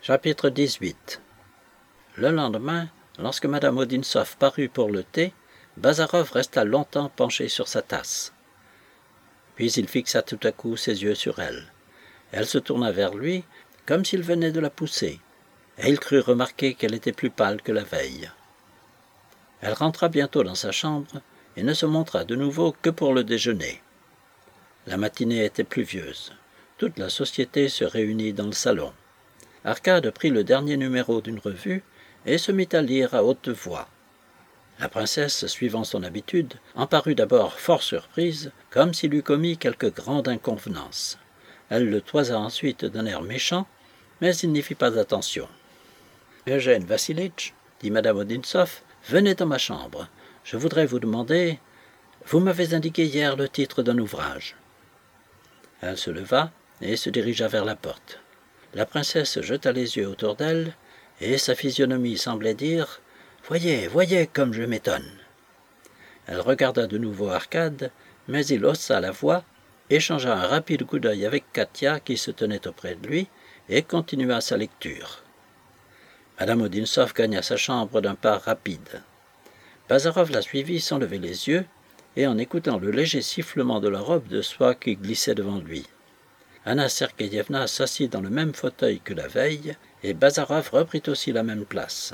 Chapitre 18. Le lendemain, lorsque Madame Odintsov parut pour le thé, Bazarov resta longtemps penché sur sa tasse. Puis il fixa tout à coup ses yeux sur elle. Elle se tourna vers lui, comme s'il venait de la pousser, et il crut remarquer qu'elle était plus pâle que la veille. Elle rentra bientôt dans sa chambre et ne se montra de nouveau que pour le déjeuner. La matinée était pluvieuse. Toute la société se réunit dans le salon. Arcade prit le dernier numéro d'une revue et se mit à lire à haute voix. La princesse, suivant son habitude, en parut d'abord fort surprise, comme s'il eût commis quelque grande inconvenance. Elle le toisa ensuite d'un air méchant, mais il n'y fit pas attention. « Eugène Vassilitch, dit Madame Odintsov, venez dans ma chambre. Je voudrais vous demander... Vous m'avez indiqué hier le titre d'un ouvrage. » Elle se leva et se dirigea vers la porte. La princesse jeta les yeux autour d'elle, et sa physionomie semblait dire « Voyez, voyez comme je m'étonne !» Elle regarda de nouveau Arcade, mais il haussa la voix, échangea un rapide coup d'œil avec Katia qui se tenait auprès de lui, et continua sa lecture. Madame Odintsov gagna sa chambre d'un pas rapide. Bazarov la suivit sans lever les yeux, et en écoutant le léger sifflement de la robe de soie qui glissait devant lui. Anna Sergeyevna s'assit dans le même fauteuil que la veille, et Bazarov reprit aussi la même place.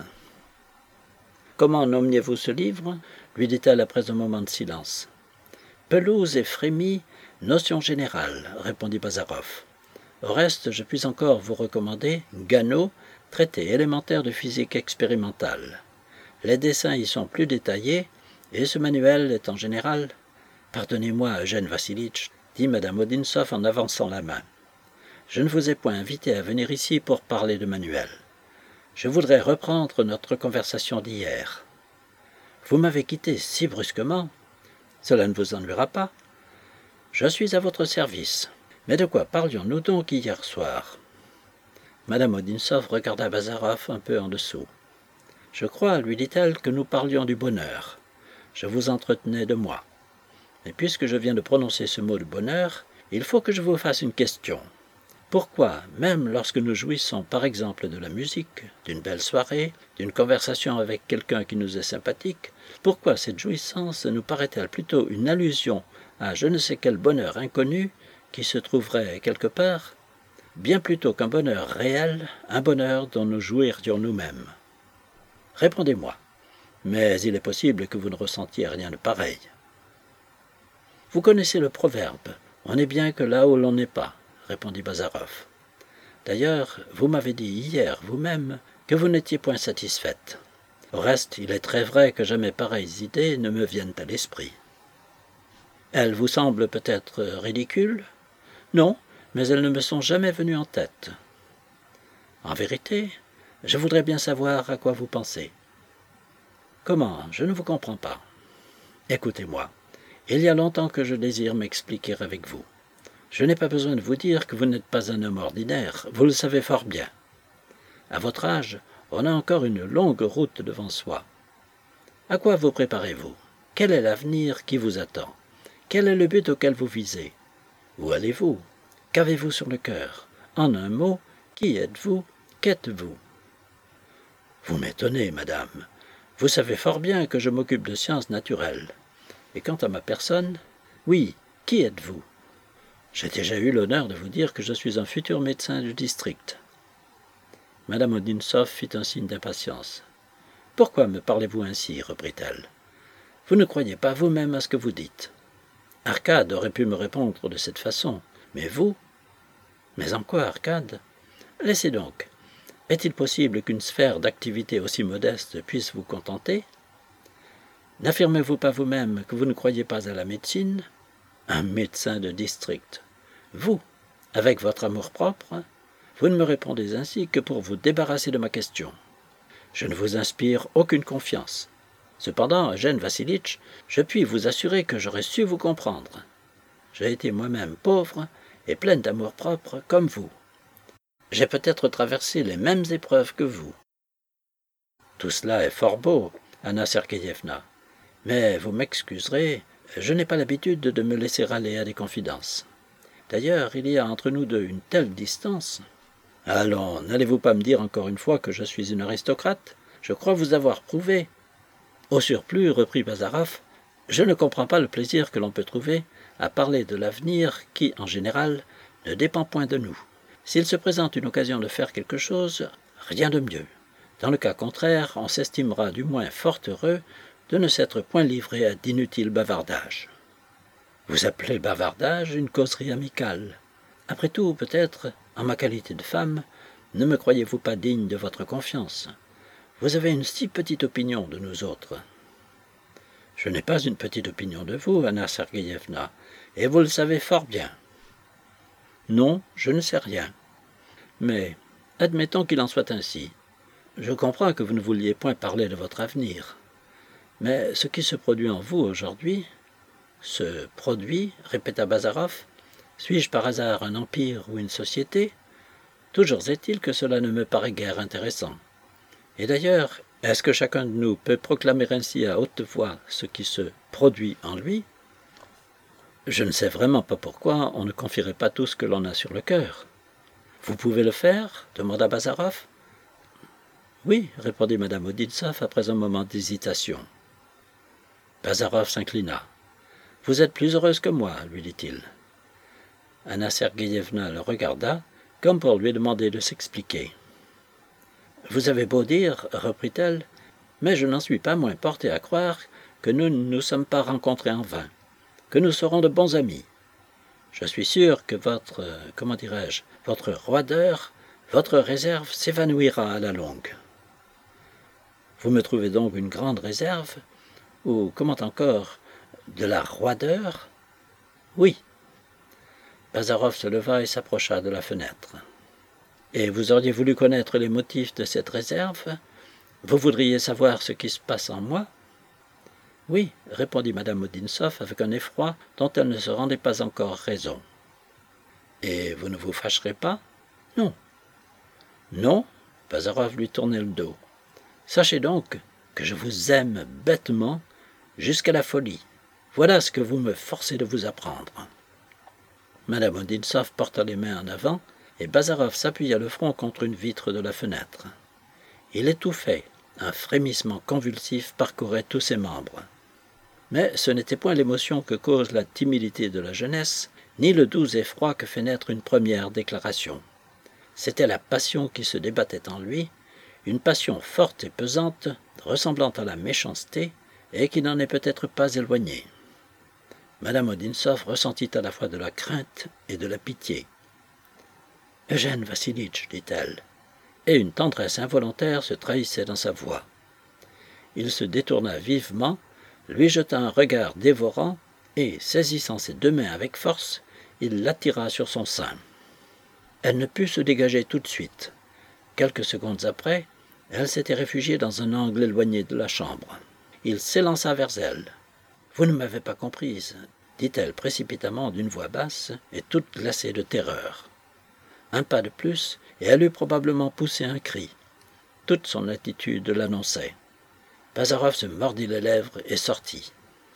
« Comment nommiez-vous ce livre » lui dit-elle après un moment de silence. « Pelouse et frémie, notion générale » répondit Bazarov. « Au reste, je puis encore vous recommander Gano, traité élémentaire de physique expérimentale. Les dessins y sont plus détaillés, et ce manuel est en général... » « Pardonnez-moi, Eugène Vassilitch, dit Madame Odintsov en avançant la main. Je ne vous ai point invité à venir ici pour parler de manuel. Je voudrais reprendre notre conversation d'hier. Vous m'avez quitté si brusquement. Cela ne vous ennuiera pas. Je suis à votre service. Mais de quoi parlions-nous donc hier soir ? Madame Odintsov regarda Bazarov un peu en dessous. Je crois, lui dit-elle, que nous parlions du bonheur. Je vous entretenais de moi. Mais puisque je viens de prononcer ce mot de bonheur, il faut que je vous fasse une question. Pourquoi, même lorsque nous jouissons par exemple de la musique, d'une belle soirée, d'une conversation avec quelqu'un qui nous est sympathique, pourquoi cette jouissance nous paraît-elle plutôt une allusion à je ne sais quel bonheur inconnu qui se trouverait quelque part, bien plutôt qu'un bonheur réel, un bonheur dont nous jouirions nous-mêmes ? Répondez-moi, mais il est possible que vous ne ressentiez rien de pareil. Vous connaissez le proverbe « On n'est bien que là où l'on n'est pas », répondit Bazarov. D'ailleurs, vous m'avez dit hier vous-même que vous n'étiez point satisfaite. Au reste, il est très vrai que jamais pareilles idées ne me viennent à l'esprit. Elles vous semblent peut-être ridicules ? Non, mais elles ne me sont jamais venues en tête. En vérité, je voudrais bien savoir à quoi vous pensez. Comment ? Je ne vous comprends pas. Écoutez-moi. Il y a longtemps que je désire m'expliquer avec vous. Je n'ai pas besoin de vous dire que vous n'êtes pas un homme ordinaire, vous le savez fort bien. À votre âge, on a encore une longue route devant soi. À quoi vous préparez-vous ? Quel est l'avenir qui vous attend ? Quel est le but auquel vous visez ? Où allez-vous ? Qu'avez-vous sur le cœur ? En un mot, qui êtes-vous ? Qu'êtes-vous ? Vous m'étonnez, madame. Vous savez fort bien que je m'occupe de sciences naturelles. Et quant à ma personne, oui, qui êtes-vous ? J'ai déjà eu l'honneur de vous dire que je suis un futur médecin du district. Madame Odintsov fit un signe d'impatience. « Pourquoi me parlez-vous ainsi » reprit-elle. « Vous ne croyez pas vous-même à ce que vous dites. Arcade aurait pu me répondre de cette façon, mais vous ? Mais en quoi, Arcade ? Laissez donc. Est-il possible qu'une sphère d'activité aussi modeste puisse vous contenter ? N'affirmez-vous pas vous-même que vous ne croyez pas à la médecine ? Un médecin de district. Vous, avec votre amour-propre, vous ne me répondez ainsi que pour vous débarrasser de ma question. Je ne vous inspire aucune confiance. Cependant, Eugène Vassilitch, je puis vous assurer que j'aurais su vous comprendre. J'ai été moi-même pauvre et pleine d'amour-propre comme vous. J'ai peut-être traversé les mêmes épreuves que vous. Tout cela est fort beau, Anna Sergeyevna. Mais vous m'excuserez, je n'ai pas l'habitude de me laisser aller à des confidences. D'ailleurs, il y a entre nous deux une telle distance. Allons, n'allez-vous pas me dire encore une fois que je suis une aristocrate? Je crois vous avoir prouvé. Au surplus, reprit Bazarov, je ne comprends pas le plaisir que l'on peut trouver à parler de l'avenir qui, en général, ne dépend point de nous. S'il se présente une occasion de faire quelque chose, rien de mieux. Dans le cas contraire, on s'estimera du moins fort heureux de ne s'être point livré à d'inutiles bavardages. Vous appelez bavardage une causerie amicale. Après tout, peut-être, en ma qualité de femme, ne me croyez-vous pas digne de votre confiance? Vous avez une si petite opinion de nous autres. Je n'ai pas une petite opinion de vous, Anna Sergeyevna, et vous le savez fort bien. Non, je ne sais rien. Mais admettons qu'il en soit ainsi. Je comprends que vous ne vouliez point parler de votre avenir. Mais ce qui se produit en vous aujourd'hui, se produit, répéta Bazarov, suis-je par hasard un empire ou une société? Toujours est-il que cela ne me paraît guère intéressant. Et d'ailleurs, est-ce que chacun de nous peut proclamer ainsi à haute voix ce qui se produit en lui? Je ne sais vraiment pas pourquoi on ne confierait pas tout ce que l'on a sur le cœur. Vous pouvez le faire? Demanda Bazarov. Oui, répondit Madame Odintsov après un moment d'hésitation. Bazarov s'inclina. Vous êtes plus heureuse que moi, lui dit-il. Anna Sergeyevna le regarda, comme pour lui demander de s'expliquer. Vous avez beau dire, reprit-elle, mais je n'en suis pas moins portée à croire que nous ne nous sommes pas rencontrés en vain, que nous serons de bons amis. Je suis sûr que votre roideur, votre réserve s'évanouira à la longue. Vous me trouvez donc une grande réserve, ou, comment encore, de la roideur? Oui. Bazarov se leva et s'approcha de la fenêtre. Et vous auriez voulu connaître les motifs de cette réserve? Vous voudriez savoir ce qui se passe en moi? Oui, répondit Madame Odintsov avec un effroi dont elle ne se rendait pas encore raison. Et vous ne vous fâcherez pas? Non. Non? Bazarov lui tournait le dos. Sachez donc que je vous aime bêtement jusqu'à la folie. Voilà ce que vous me forcez de vous apprendre. Madame Odintsov porta les mains en avant et Bazarov s'appuya le front contre une vitre de la fenêtre. Il étouffait, un frémissement convulsif parcourait tous ses membres. Mais ce n'était point l'émotion que cause la timidité de la jeunesse, ni le doux effroi que fait naître une première déclaration. C'était la passion qui se débattait en lui, une passion forte et pesante, ressemblant à la méchanceté, et qui n'en est peut-être pas éloignée. Madame Odintsov ressentit à la fois de la crainte et de la pitié. « Eugène Vassilitch, dit-elle, et une tendresse involontaire se trahissait dans sa voix. Il se détourna vivement, lui jeta un regard dévorant, et, saisissant ses deux mains avec force, il l'attira sur son sein. Elle ne put se dégager tout de suite. Quelques secondes après, elle s'était réfugiée dans un angle éloigné de la chambre. Il s'élança vers elle. « Vous ne m'avez pas comprise, » dit-elle précipitamment d'une voix basse et toute glacée de terreur. Un pas de plus, et elle eût probablement poussé un cri. Toute son attitude l'annonçait. Bazarov se mordit les lèvres et sortit.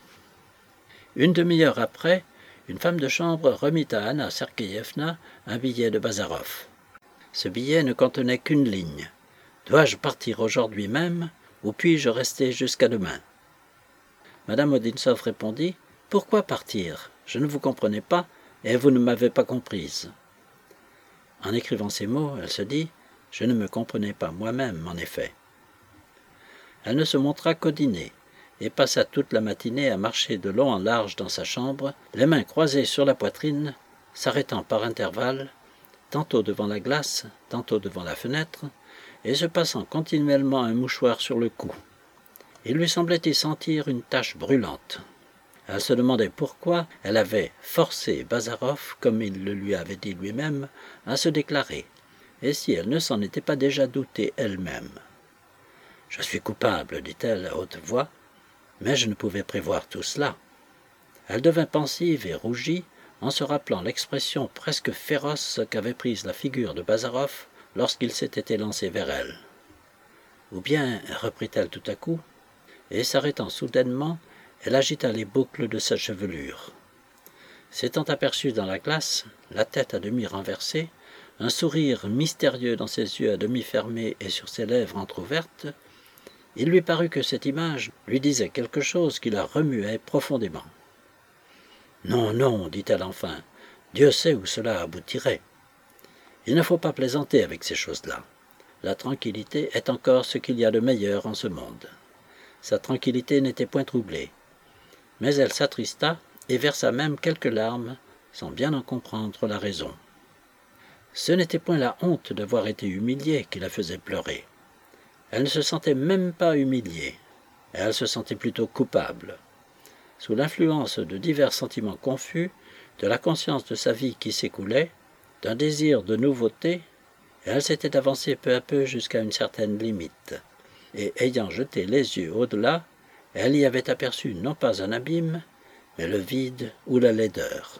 Une demi-heure après, une femme de chambre remit à Anna Sergeyevna un billet de Bazarov. Ce billet ne contenait qu'une ligne. « Dois-je partir aujourd'hui même, ou puis-je rester jusqu'à demain ?» Madame Odintsov répondit « Pourquoi partir? Je ne vous comprenais pas, et vous ne m'avez pas comprise. » En écrivant ces mots, elle se dit « Je ne me comprenais pas moi-même, en effet. » Elle ne se montra qu'au dîner, et passa toute la matinée à marcher de long en large dans sa chambre, les mains croisées sur la poitrine, s'arrêtant par intervalles, tantôt devant la glace, tantôt devant la fenêtre, et se passant continuellement un mouchoir sur le cou. Il lui semblait y sentir une tache brûlante. Elle se demandait pourquoi elle avait forcé Bazarov, comme il le lui avait dit lui-même, à se déclarer, et si elle ne s'en était pas déjà doutée elle-même. « Je suis coupable, dit-elle à haute voix, mais je ne pouvais prévoir tout cela. » Elle devint pensive et rougit en se rappelant l'expression presque féroce qu'avait prise la figure de Bazarov lorsqu'il s'était élancé vers elle. « Ou bien, reprit-elle tout à coup, et s'arrêtant soudainement, elle agita les boucles de sa chevelure. S'étant aperçue dans la glace, la tête à demi renversée, un sourire mystérieux dans ses yeux à demi fermés et sur ses lèvres entr'ouvertes, il lui parut que cette image lui disait quelque chose qui la remuait profondément. « Non, non, dit-elle enfin, Dieu sait où cela aboutirait. Il ne faut pas plaisanter avec ces choses-là. La tranquillité est encore ce qu'il y a de meilleur en ce monde. » Sa tranquillité n'était point troublée, mais elle s'attrista et versa même quelques larmes, sans bien en comprendre la raison. Ce n'était point la honte d'avoir été humiliée qui la faisait pleurer. Elle ne se sentait même pas humiliée, elle se sentait plutôt coupable. Sous l'influence de divers sentiments confus, de la conscience de sa vie qui s'écoulait, d'un désir de nouveauté, elle s'était avancée peu à peu jusqu'à une certaine limite, et ayant jeté les yeux au-delà, elle y avait aperçu non pas un abîme, mais le vide ou la laideur.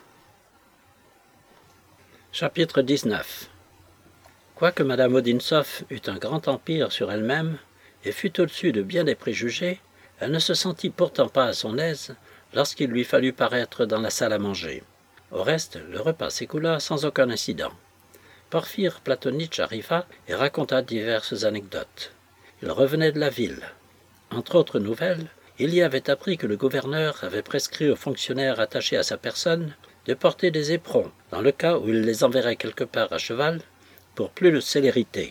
Chapitre 19. Quoique Madame Odinsoff eût un grand empire sur elle-même et fût au-dessus de bien des préjugés, elle ne se sentit pourtant pas à son aise lorsqu'il lui fallut paraître dans la salle à manger. Au reste, le repas s'écoula sans aucun incident. Porphyre Platonitch arriva et raconta diverses anecdotes. Il revenait de la ville. Entre autres nouvelles, il y avait appris que le gouverneur avait prescrit aux fonctionnaires attachés à sa personne de porter des éperons, dans le cas où il les enverrait quelque part à cheval, pour plus de célérité.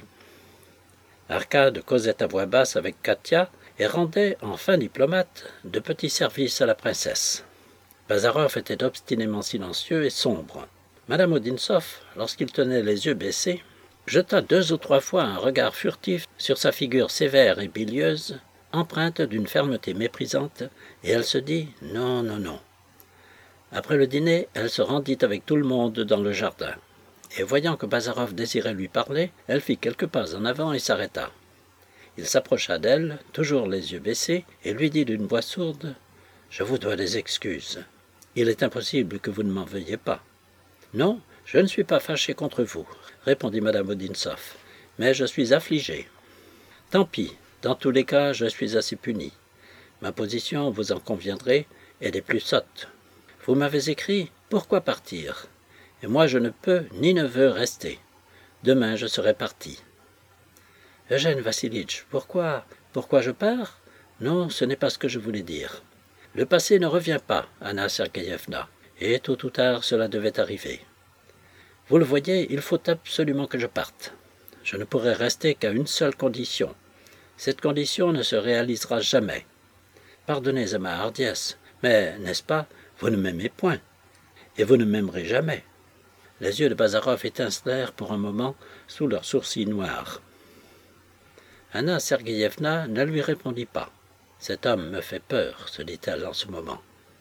Arcade causait à voix basse avec Katia et rendait, en fin diplomate, de petits services à la princesse. Bazarov était obstinément silencieux et sombre. Madame Odinsoff, lorsqu'il tenait les yeux baissés, jeta 2 ou 3 fois un regard furtif sur sa figure sévère et bilieuse, empreinte d'une fermeté méprisante, et elle se dit « non, non, non ». Après le dîner, elle se rendit avec tout le monde dans le jardin, et voyant que Bazarov désirait lui parler, elle fit quelques pas en avant et s'arrêta. Il s'approcha d'elle, toujours les yeux baissés, et lui dit d'une voix sourde « Je vous dois des excuses. Il est impossible que vous ne m'en veuillez pas. »« Non, je ne suis pas fâché contre vous, » répondit Madame Odinsoff, « mais je suis affligée. Tant pis, dans tous les cas, je suis assez punie. Ma position, vous en conviendrez, est des plus sottes. Vous m'avez écrit « Pourquoi partir ?» Et moi je ne peux ni ne veux rester. Demain je serai parti. « Eugène Vassilitch, pourquoi je pars ? Non, ce n'est pas ce que je voulais dire. Le passé ne revient pas, Anna Sergeyevna, et tôt ou tard cela devait arriver. Vous le voyez, il faut absolument que je parte. Je ne pourrai rester qu'à une seule condition. Cette condition ne se réalisera jamais. Pardonnez à ma hardiesse, mais, n'est-ce pas, vous ne m'aimez point, et vous ne m'aimerez jamais. » Les yeux de Bazarov étincelèrent pour un moment sous leurs sourcils noirs. Anna Sergeyevna ne lui répondit pas. « Cet homme me fait peur, » se dit-elle en ce moment.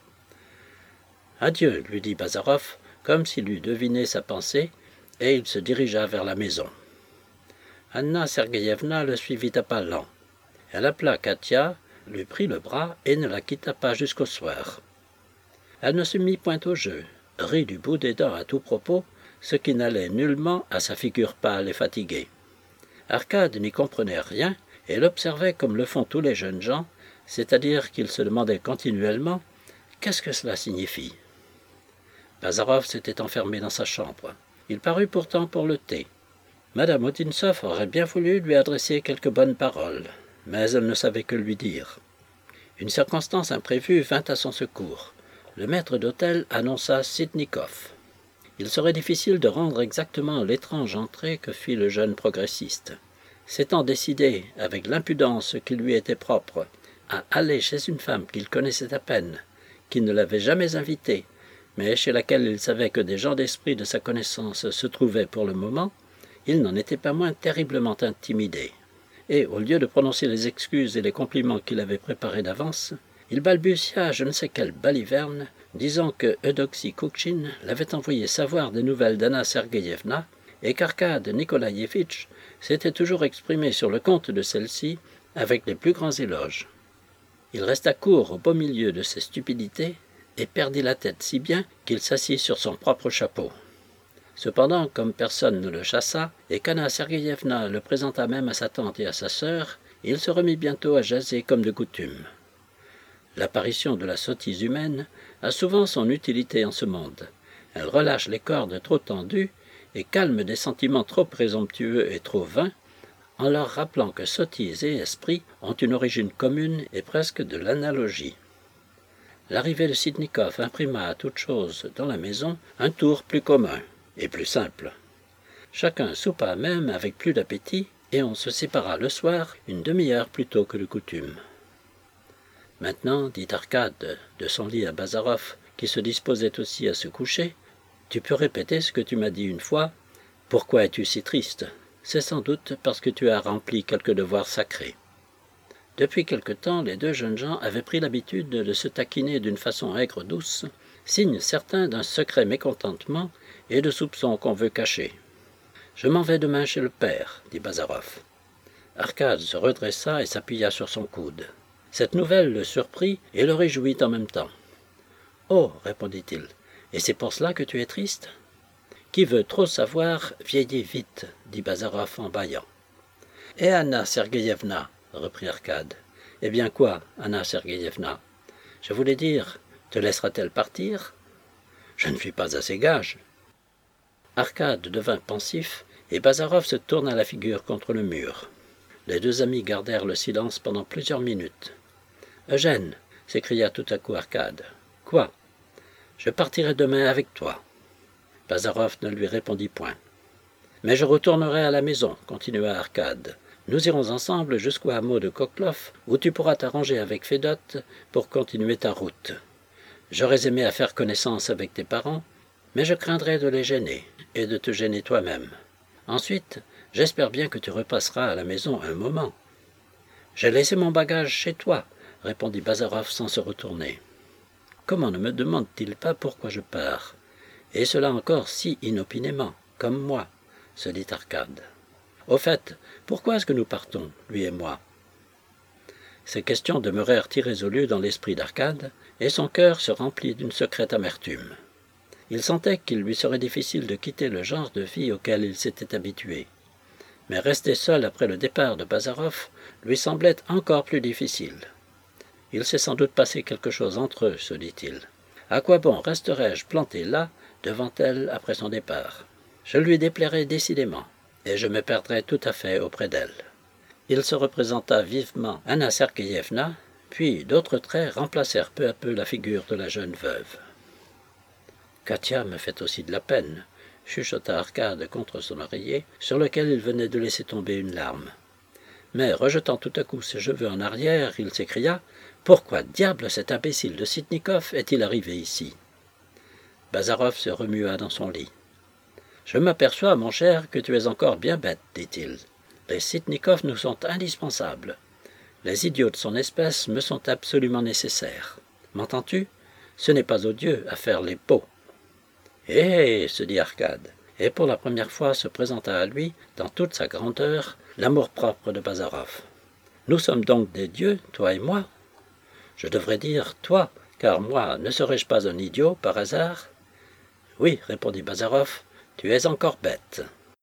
« Adieu, » lui dit Bazarov, comme s'il eût deviné sa pensée, et il se dirigea vers la maison. Anna Sergeyevna le suivit à pas lents. Elle appela Katia, lui prit le bras et ne la quitta pas jusqu'au soir. Elle ne se mit point au jeu, rit du bout des dents à tout propos, ce qui n'allait nullement à sa figure pâle et fatiguée. Arcade n'y comprenait rien et l'observait comme le font tous les jeunes gens, c'est-à-dire qu'il se demandait continuellement « Qu'est-ce que cela signifie ?» Bazarov s'était enfermé dans sa chambre. Il parut pourtant pour le thé. Madame Odinsoff aurait bien voulu lui adresser quelques bonnes paroles, mais elle ne savait que lui dire. Une circonstance imprévue vint à son secours. Le maître d'hôtel annonça Sitnikov. Il serait difficile de rendre exactement l'étrange entrée que fit le jeune progressiste. S'étant décidé, avec l'impudence qui lui était propre, à aller chez une femme qu'il connaissait à peine, qui ne l'avait jamais invité, mais chez laquelle il savait que des gens d'esprit de sa connaissance se trouvaient pour le moment, il n'en était pas moins terriblement intimidé. Et, au lieu de prononcer les excuses et les compliments qu'il avait préparés d'avance, il balbutia je ne sais quelle baliverne, disant que Eudoxie Koukchine l'avait envoyé savoir des nouvelles d'Anna Sergeyevna et qu'Arcade Nikolaïevitch s'était toujours exprimé sur le compte de celle-ci avec les plus grands éloges. Il resta court au beau milieu de ses stupidités et perdit la tête si bien qu'il s'assit sur son propre chapeau. Cependant, comme personne ne le chassa, et qu'Anna Sergeyevna le présenta même à sa tante et à sa sœur, il se remit bientôt à jaser comme de coutume. L'apparition de la sottise humaine a souvent son utilité en ce monde. Elle relâche les cordes trop tendues et calme des sentiments trop présomptueux et trop vains, en leur rappelant que sottise et esprit ont une origine commune et presque de l'analogie. L'arrivée de Sitnikov imprima à toute chose dans la maison un tour plus commun et plus simple. Chacun soupa même avec plus d'appétit, et on se sépara le soir une demi-heure plus tôt que de coutume. « Maintenant, dit Arcade de son lit à Bazarov, qui se disposait aussi à se coucher, tu peux répéter ce que tu m'as dit une fois. Pourquoi es-tu si triste ? C'est sans doute parce que tu as rempli quelques devoirs sacrés. » Depuis quelque temps, les deux jeunes gens avaient pris l'habitude de se taquiner d'une façon aigre-douce, signe certain d'un secret mécontentement et de soupçons qu'on veut cacher. « Je m'en vais demain chez le père, dit Bazarov. Arcade se redressa et s'appuya sur son coude. Cette nouvelle le surprit et le réjouit en même temps. « Oh, répondit-il, et c'est pour cela que tu es triste ? Qui veut trop savoir vieillit vite, dit Bazarov en bâillant. Et Anna Sergeyevna, reprit Arcade. Eh bien quoi, Anna Sergeyevna ? Je voulais dire, te laissera-t-elle partir ? Je ne suis pas assez gage. Arcade devint pensif et Bazarov se tourna la figure contre le mur. Les deux amis gardèrent le silence pendant plusieurs minutes. « Eugène !» s'écria tout à coup Arcade. « Quoi ? Je partirai demain avec toi. » Bazarov ne lui répondit point. « Mais je retournerai à la maison, continua Arcade. Nous irons ensemble jusqu'au hameau de Koklov, où tu pourras t'arranger avec Fédote pour continuer ta route. J'aurais aimé à faire connaissance avec tes parents, mais je craindrais de les gêner et de te gêner toi-même. Ensuite, j'espère bien que tu repasseras à la maison un moment. »« J'ai laissé mon bagage chez toi, » répondit Bazarov sans se retourner. « Comment ne me demande-t-il pas pourquoi je pars ? Et cela encore si inopinément, comme moi, » se dit Arcade. « Au fait, pourquoi est-ce que nous partons, lui et moi ?» Ces questions demeurèrent irrésolues dans l'esprit d'Arcade, et son cœur se remplit d'une secrète amertume. Il sentait qu'il lui serait difficile de quitter le genre de vie auquel il s'était habitué. Mais rester seul après le départ de Bazarov lui semblait encore plus difficile. Il s'est sans doute passé quelque chose entre eux, se dit-il. À quoi bon resterais-je planté là, devant elle, après son départ ? Je lui déplairais décidément, et je me perdrais tout à fait auprès d'elle. Il se représenta vivement Anna Sergeyevna, puis d'autres traits remplacèrent peu à peu la figure de la jeune veuve. « Katia me fait aussi de la peine, » chuchota Arcade contre son oreiller, sur lequel il venait de laisser tomber une larme. Mais, rejetant tout à coup ses cheveux en arrière, il s'écria « Pourquoi diable cet imbécile de Sitnikov est-il arrivé ici ?» Bazarov se remua dans son lit. « Je m'aperçois, mon cher, que tu es encore bien bête, dit-il. Les Sitnikov nous sont indispensables. Les idiots de son espèce me sont absolument nécessaires. M'entends-tu ? Ce n'est pas odieux à faire les pots. » « Hé !» se dit Arcade, et pour la première fois se présenta à lui, dans toute sa grandeur, l'amour-propre de Bazarov. « Nous sommes donc des dieux, toi et moi ? Je devrais dire toi, car moi, ne serais-je pas un idiot, par hasard ? » « Oui, répondit Bazarov, tu es encore bête. »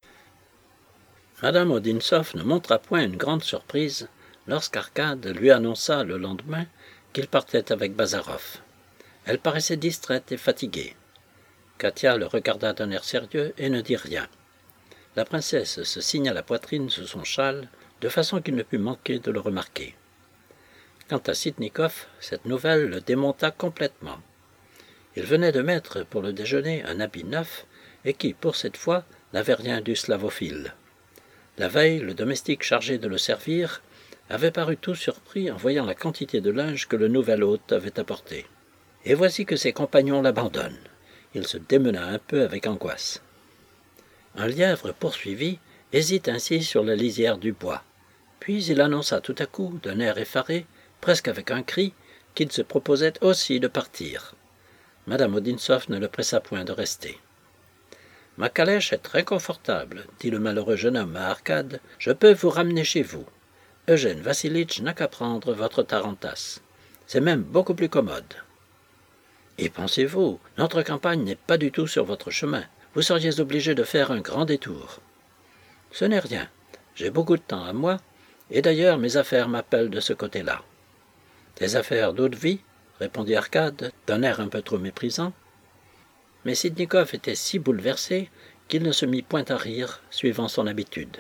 Madame Odintsov ne montra point une grande surprise lorsqu'Arcade lui annonça le lendemain qu'il partait avec Bazarov. Elle paraissait distraite et fatiguée. Katia le regarda d'un air sérieux et ne dit rien. La princesse se signa la poitrine sous son châle, de façon qu'il ne put manquer de le remarquer. Quant à Sitnikov, cette nouvelle le démonta complètement. Il venait de mettre pour le déjeuner un habit neuf, et qui, pour cette fois, n'avait rien du slavophile. La veille, le domestique chargé de le servir avait paru tout surpris en voyant la quantité de linge que le nouvel hôte avait apporté. Et voici que ses compagnons l'abandonnent. Il se démena un peu avec angoisse. Un lièvre poursuivi hésite ainsi sur la lisière du bois. Puis il annonça tout à coup, d'un air effaré, presque avec un cri, qu'il se proposait aussi de partir. Madame Odintsov ne le pressa point de rester. « Ma calèche est très confortable, dit le malheureux jeune homme à Arcade. Je peux vous ramener chez vous. Eugène Vassilitch n'a qu'à prendre votre tarantasse. C'est même beaucoup plus commode. » « Y pensez-vous, notre campagne n'est pas du tout sur votre chemin. Vous seriez obligé de faire un grand détour. »« Ce n'est rien. J'ai beaucoup de temps à moi, et d'ailleurs mes affaires m'appellent de ce côté-là. »« Des affaires d'eau de vie ?» répondit Arcade, d'un air un peu trop méprisant. Mais Sitnikov était si bouleversé qu'il ne se mit point à rire, suivant son habitude.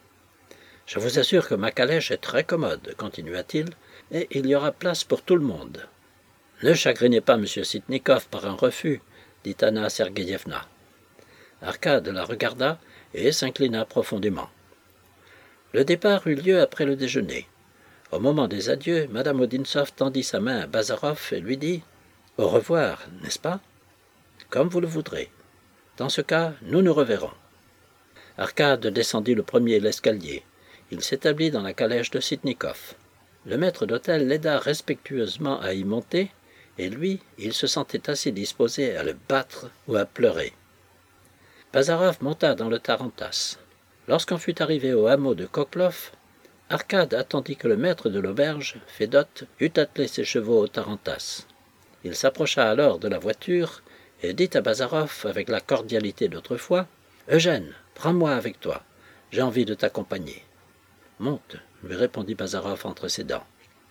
« Je vous assure que ma calèche est très commode, continua-t-il, et il y aura place pour tout le monde. »« Ne chagrinez pas M. Sitnikov par un refus, dit Anna Sergeyevna. » Arkad la regarda et s'inclina profondément. Le départ eut lieu après le déjeuner. Au moment des adieux, Mme Odintsov tendit sa main à Bazarov et lui dit « Au revoir, n'est-ce pas ? Comme vous le voudrez. Dans ce cas, nous nous reverrons. » Arkad descendit le premier l'escalier. Il s'établit dans la calèche de Sitnikov. Le maître d'hôtel l'aida respectueusement à y monter, et lui, il se sentait assez disposé à le battre ou à pleurer. Bazarov monta dans le tarantas. Lorsqu'on fut arrivé au hameau de Koklov, Arkad attendit que le maître de l'auberge, Fedot, eût attelé ses chevaux au tarantas. Il s'approcha alors de la voiture et dit à Bazarov avec la cordialité d'autrefois « Eugène, prends-moi avec toi, j'ai envie de t'accompagner. »« Monte, » lui répondit Bazarov entre ses dents.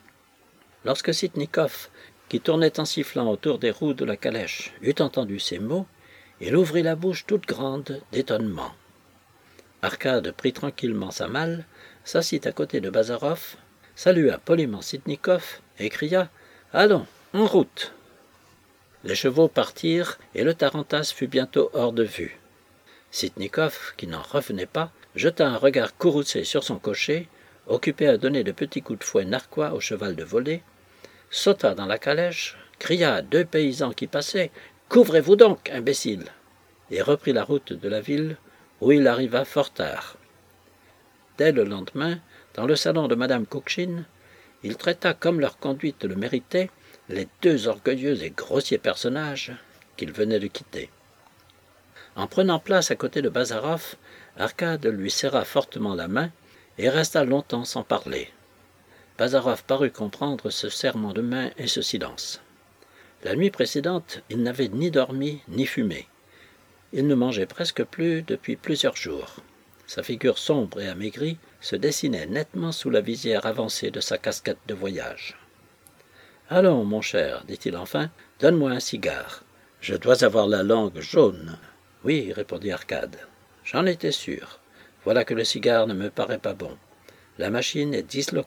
Lorsque Sitnikov, qui tournait en sifflant autour des roues de la calèche, eut entendu ces mots, il ouvrit la bouche toute grande d'étonnement. Arkad prit tranquillement sa malle, s'assit à côté de Bazarov, salua poliment Sitnikov et cria « Allons, en route !» Les chevaux partirent et le tarantas fut bientôt hors de vue. Sitnikov, qui n'en revenait pas, jeta un regard courroucé sur son cocher, occupé à donner de petits coups de fouet narquois au cheval de volée, sauta dans la calèche, cria à 2 paysans qui passaient « Couvrez-vous donc, imbéciles !» et reprit la route de la ville, où il arriva fort tard. Dès le lendemain, dans le salon de Madame Koukchine, il traita comme leur conduite le méritait les 2 orgueilleux et grossiers personnages qu'il venait de quitter. En prenant place à côté de Bazarov, Arkad lui serra fortement la main et resta longtemps sans parler. Bazarov parut comprendre ce serrement de main et ce silence. La nuit précédente, il n'avait ni dormi ni fumé. Il ne mangeait presque plus depuis plusieurs jours. Sa figure sombre et amaigrie se dessinait nettement sous la visière avancée de sa casquette de voyage. « Allons, mon cher, dit-il enfin, donne-moi un cigare. Je dois avoir la langue jaune. »« Oui, répondit Arkad. J'en étais sûr. Voilà que le cigare ne me paraît pas bon. La machine est disloquée. »«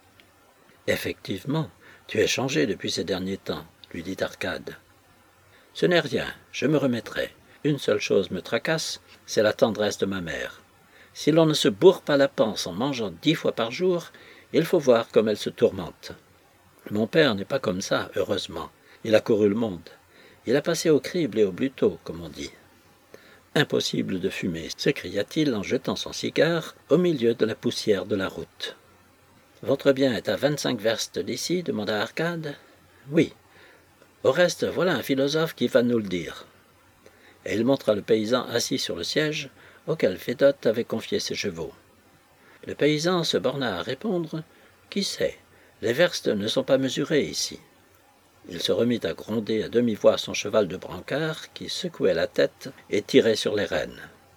Effectivement, tu es changé depuis ces derniers temps, lui dit Arkad. Ce n'est rien, je me remettrai. Une seule chose me tracasse, c'est la tendresse de ma mère. Si l'on ne se bourre pas la panse en mangeant 10 fois par jour, il faut voir comme elle se tourmente. Mon père n'est pas comme ça, heureusement. Il a couru le monde. Il a passé au crible et au bluto, comme on dit. Impossible de fumer, s'écria-t-il en jetant son cigare au milieu de la poussière de la route. Votre bien est à 25 verstes d'ici, demanda Arkad. Oui. Au reste, voilà un philosophe qui va nous le dire. Et il montra le paysan assis sur le siège, auquel Fedot avait confié ses chevaux. Le paysan se borna à répondre « Qui sait, les verstes ne sont pas mesurées ici. » Il se remit à gronder à demi-voix son cheval de brancard, qui secouait la tête et tirait sur les rênes.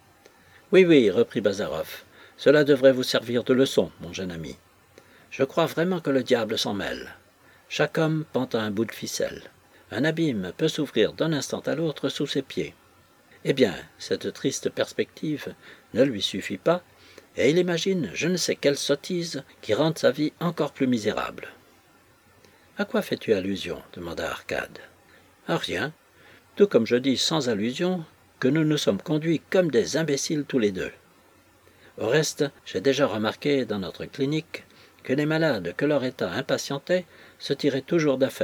« Oui, oui, reprit Bazarov, cela devrait vous servir de leçon, mon jeune ami. Je crois vraiment que le diable s'en mêle. Chaque homme pend à un bout de ficelle. Un abîme peut s'ouvrir d'un instant à l'autre sous ses pieds. Eh bien, cette triste perspective ne lui suffit pas, et il imagine je ne sais quelle sottise qui rende sa vie encore plus misérable. « À quoi fais-tu allusion » demanda Arkad. « À rien, tout comme je dis sans allusion que nous nous sommes conduits comme des imbéciles tous les deux. Au reste, j'ai déjà remarqué dans notre clinique que les malades que leur état impatientait se tiraient toujours d'affaire. »«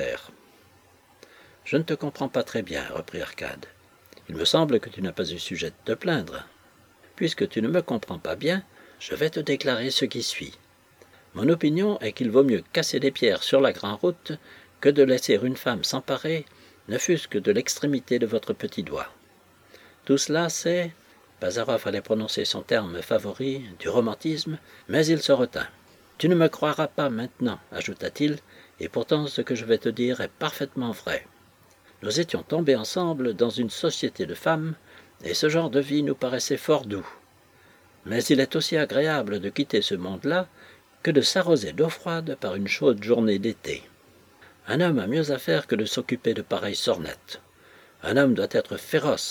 Je ne te comprends pas très bien, reprit Arkad. Il me semble que tu n'as pas eu sujet de te plaindre. Puisque tu ne me comprends pas bien, je vais te déclarer ce qui suit. Mon opinion est qu'il vaut mieux casser des pierres sur la grande route que de laisser une femme s'emparer, ne fût-ce que de l'extrémité de votre petit doigt. Tout cela, c'est... » Bazarov allait prononcer son terme favori, du romantisme, mais il se retint. « Tu ne me croiras pas maintenant, ajouta-t-il, et pourtant ce que je vais te dire est parfaitement vrai. Nous étions tombés ensemble dans une société de femmes, et ce genre de vie nous paraissait fort doux. Mais il est aussi agréable de quitter ce monde-là que de s'arroser d'eau froide par une chaude journée d'été. Un homme a mieux à faire que de s'occuper de pareilles sornettes. Un homme doit être féroce,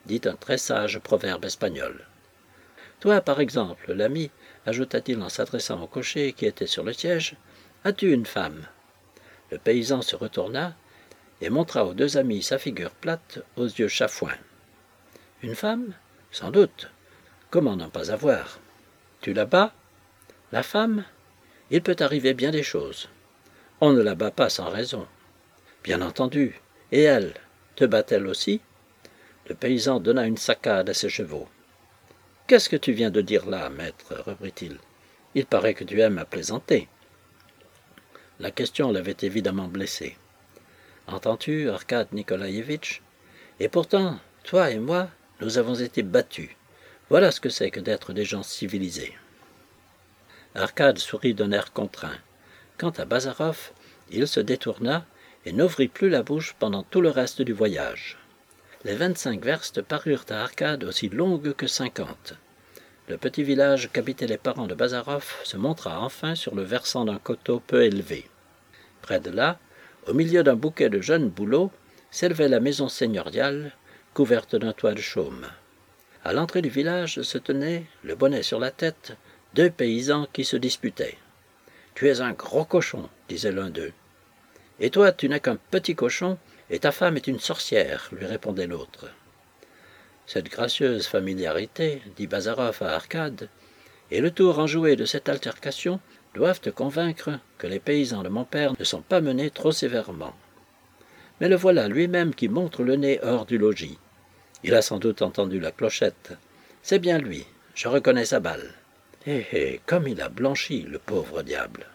dit un très sage proverbe espagnol. Toi, par exemple, l'ami, ajouta-t-il en s'adressant au cocher qui était sur le siège, as-tu une femme? Le paysan se retourna et montra aux deux amis sa figure plate, aux yeux chafouins. Une femme? Sans doute. Comment n'en pas avoir? Tu la bats? La femme? Il peut arriver bien des choses. On ne la bat pas sans raison. Bien entendu. Et elle, te bat-elle aussi? Le paysan donna une saccade à ses chevaux. Qu'est-ce que tu viens de dire là, maître? Reprit-il. Il paraît que tu aimes à plaisanter. La question l'avait évidemment blessé. Entends-tu, Arkad Nikolaïevitch? Et pourtant, toi et moi, nous avons été battus. Voilà ce que c'est que d'être des gens civilisés. Arkad sourit d'un air contraint. Quant à Bazarov, il se détourna et n'ouvrit plus la bouche pendant tout le reste du voyage. Les 25 verstes parurent à Arkad aussi longues que 50. Le petit village qu'habitaient les parents de Bazarov se montra enfin sur le versant d'un coteau peu élevé. Près de là, au milieu d'un bouquet de jeunes bouleaux, s'élevait la maison seigneuriale, couverte d'un toit de chaume. À l'entrée du village se tenaient, le bonnet sur la tête, 2 paysans qui se disputaient. « Tu es un gros cochon, disait l'un d'eux. « Et toi, tu n'es qu'un petit cochon, et ta femme est une sorcière, lui répondait l'autre. Cette gracieuse familiarité, dit Bazarov à Arkad, et le tour enjoué de cette altercation doivent te convaincre que les paysans de mon père ne sont pas menés trop sévèrement. Mais le voilà lui-même qui montre le nez hors du logis. Il a sans doute entendu la clochette. C'est bien lui, je reconnais sa balle. Comme il a blanchi, le pauvre diable.